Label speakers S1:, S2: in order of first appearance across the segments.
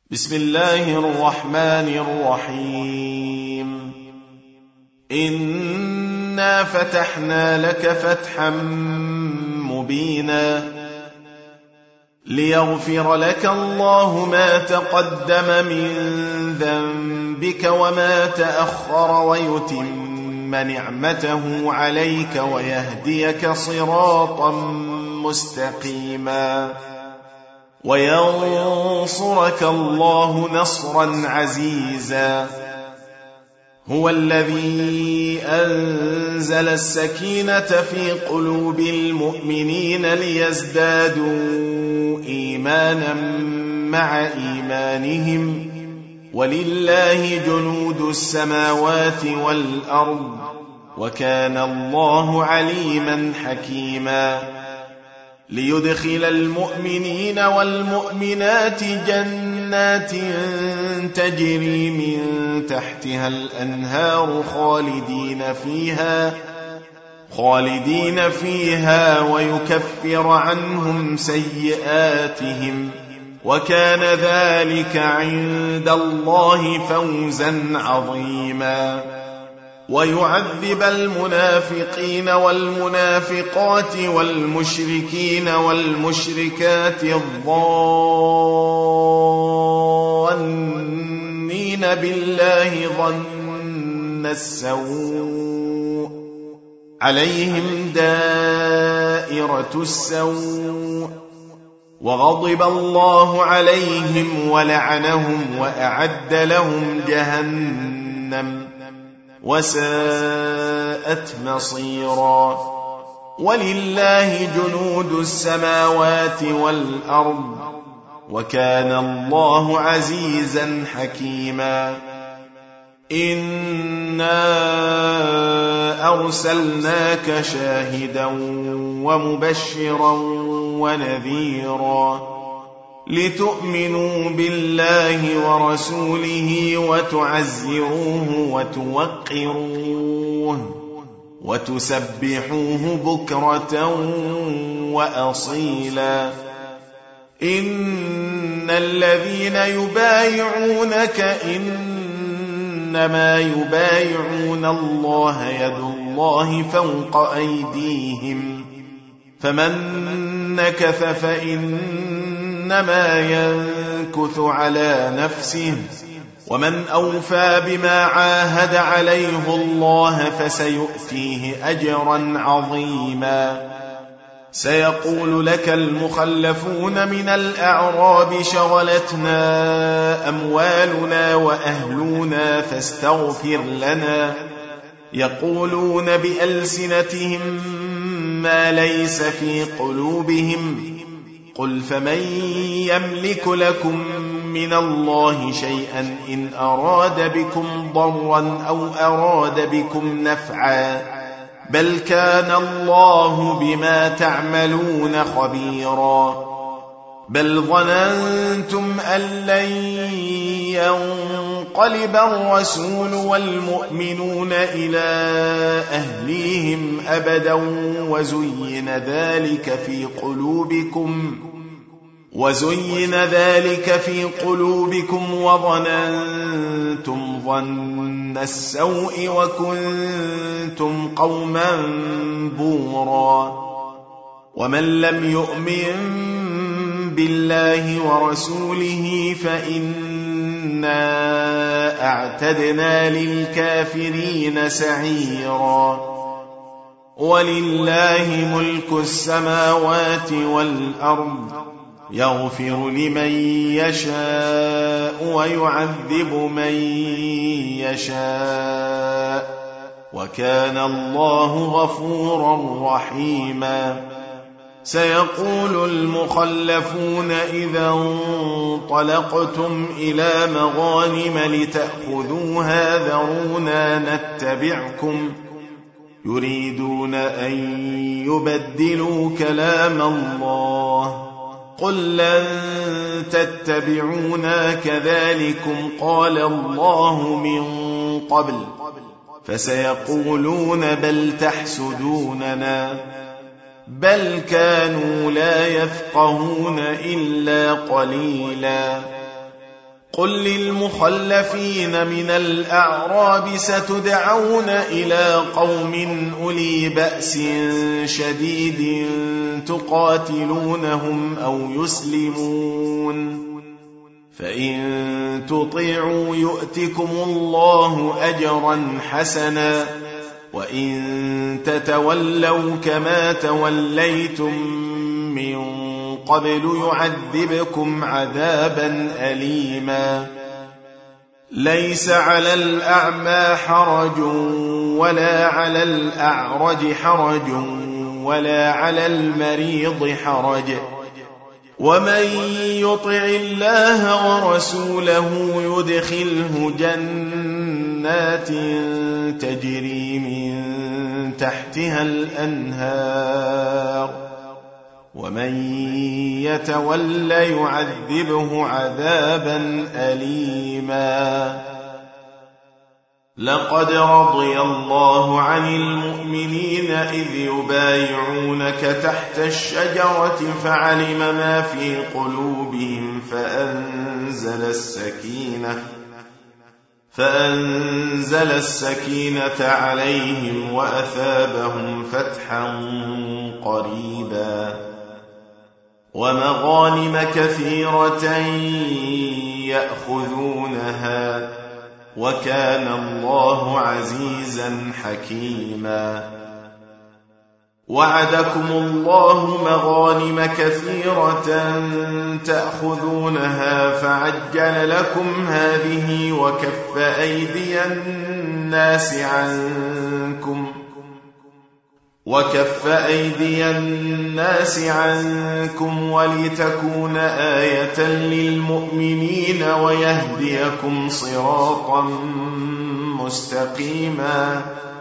S1: بسم الله الرحمن الرحيم. إنا فتحنا لك فتحا مبينا ليغفر لك الله ما تقدم من ذنبك وما تأخر ويتم نعمته عليك ويهديك صراطا مستقيما وينصرك الله نصرا عزيزا. هو الذي أنزل السكينة في قلوب المؤمنين ليزدادوا إيمانا مع إيمانهم ولله جنود السماوات والأرض وكان الله عليما حكيما. ليدخل المؤمنين والمؤمنات جنات تجري من تحتها الأنهار خالدين فيها ويكفر عنهم سيئاتهم وكان ذلك عند الله فوزا عظيما. ويعذب المنافقين والمنافقات والمشركين والمشركات الظانين بالله ظن السوء عليهم دائرة السوء وغضب الله عليهم ولعنهم وأعد لهم جهنم وساءت مصيرا. ولله جنود السماوات والأرض وكان الله عزيزا حكيما. إنا أرسلناك شاهدا ومبشرا ونذيرا لتؤمنوا بالله ورسوله وتعزروه وتوقروه وتسبحوه بكرة وأصيلا. إن الذين يبايعونك إنما يبايعون الله يد الله فوق أيديهم فمن نكث فإنما ينكث على نفسه ومن أوفى بما عاهد عليه الله فسيؤتيه أجرا عظيما. سيقول لك المخلفون من الأعراب شغلتنا أموالنا وأهلنا فاستغفر لنا يقولون بألسنتهم ما ليس في قلوبهم قل فمن يملك لكم من الله شيئا إن أراد بكم ضرا أو أراد بكم نفعا بل كان الله بما تعملون خبيرا. بل ظننتم أن لن ينقلب الرسول والمؤمنون إلى أهليهم أبدا وزين ذلك في قلوبكم وظننتم ظن السوء وكنتم قوما بورا. ومن لم يؤمن بالله ورسوله فإنا أعتدنا للكافرين سعيرا. ولله ملك السماوات والأرض يغفر لمن يشاء ويعذب من يشاء وكان الله غفورا رحيما. سيقول المخلفون إذا انطلقتم إلى مغانم لتأخذوها ذرونا نتبعكم يريدون أن يبدلوا كلام الله قل لن تتبعونا كذلكم قال الله من قبل فسيقولون بل تحسدوننا بل كانوا لا يفقهون إلا قليلا قل للمخلفين من الأعراب ستدعون إلى قوم أولي بأس شديد تقاتلونهم أو يسلمون، فإن تطيعوا يؤتكم الله أجرا حسنا، وإن تتولوا كما توليتم من قبل يعذبكم عذابا أليما. ليس على الأعمى حرج ولا على الأعرج حرج ولا على المريض حرج، ومن يطع الله ورسوله يدخله جنات تجري من تحتها الأنهار، ومن يتول يعذبه عذابا أليما. لقد رضي الله عن المؤمنين إذ يبايعونك تحت الشجرة فعلم ما في قلوبهم فأنزل السكينة عليهم وأثابهم فتحا قريبا، ومغانم كثيرة يأخذونها، وكان الله عزيزا حكيما. وعدكم الله مغانم كثيرة تأخذونها فعجل لكم هذه وكف أيدي الناس عنكم ولتكون آية للمؤمنين ويهديكم صراطا مستقيما.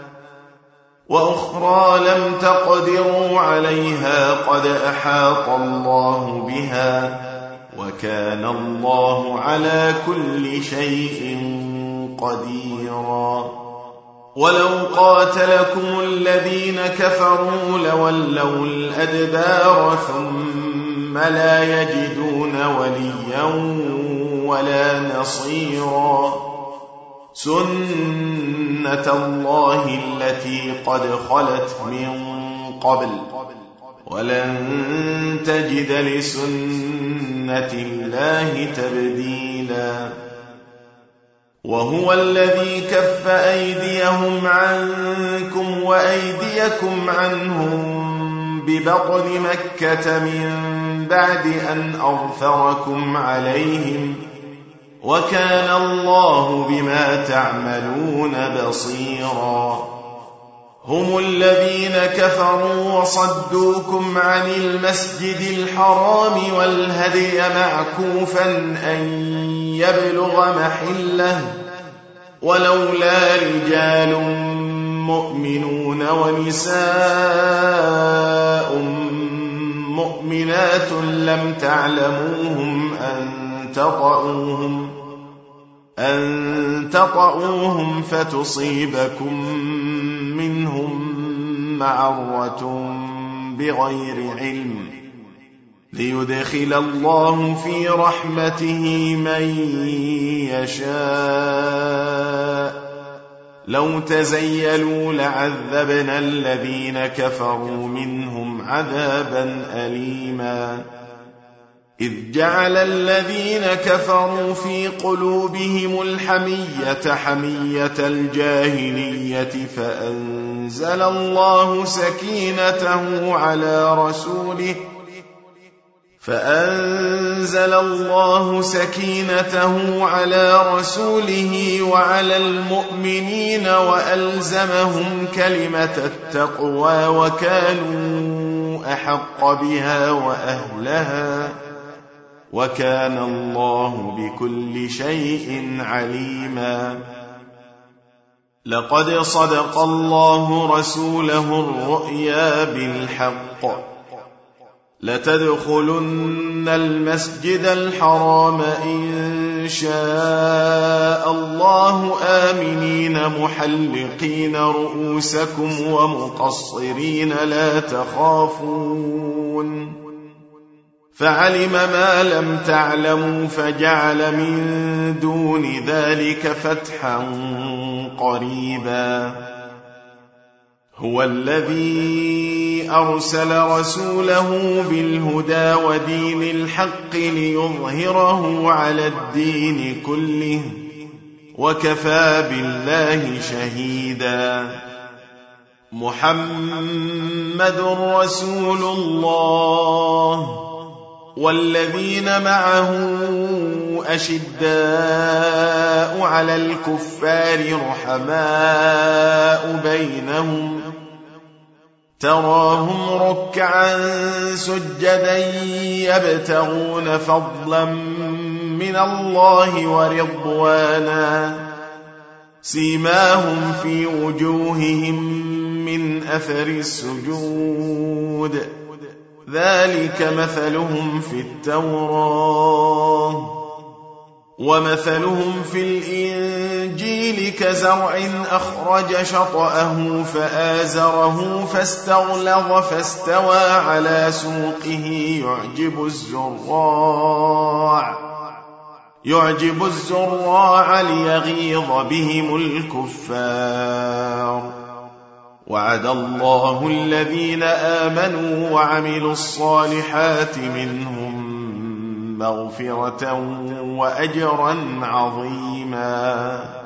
S1: وأخرى لم تقدروا عليها قد أحاط الله بها، وكان الله على كل شيء قديرا. ولو قاتلكم الذين كفروا لولوا الأدبار ثم لا يجدون وليا ولا نصيرا. سنة الله التي قد خلت من قبل، ولن تجد لسنة الله تبديلا. وهو الذي كف أيديهم عنكم وأيديكم عنهم ببطن مكة من بعد أن أظفركم عليهم، وكان الله بما تعملون بصيرا. هم الذين كفروا وصدوكم عن المسجد الحرام والهدي معكوفا أن يبلغ محله، ولولا رجال مؤمنون ونساء مؤمنات لم تعلموهم أن تطؤوهم فتصيبكم منهم معرة بغير علم، ليدخل الله في رحمته من يشاء. لو تزيلوا لعذبنا الذين كفروا منهم عذابا أليما. إذ جعل الذين كفروا في قلوبهم الحمية حمية الجاهلية فأنزل الله سكينته على رسوله وعلى المؤمنين وألزمهم كلمة التقوى وكانوا أحق بها وأهلها، وكان الله بكل شيء عليما. لقد صدق الله رسوله الرؤيا بالحق، لتدخلن المسجد الحرام إن شاء الله آمنين محلقين رؤوسكم ومقصرين لا تخافون، فعلم ما لم تعلموا فجعل من دون ذلك فتحا قريبا هو الذي أرسل رسوله بالهدى ودين الحق ليظهره على الدين كله وكفى بالله شهيدا محمد رسول الله والذين معه أشداء على الكفار رحماء بينهم تراهم ركعا سجدا يبتغون فضلا من الله ورضوانا سيماهم في وجوههم من أثر السجود ذلك مثلهم في التوراة ومثلهم في الإنجيل كزرع أخرج شطأه فآزره فاستغلظ فاستوى على سوقه يعجب الزراع ليغيظ بهم الكفار وعد الله الذين آمنوا وعملوا الصالحات منهم مغفرة وأجرا عظيما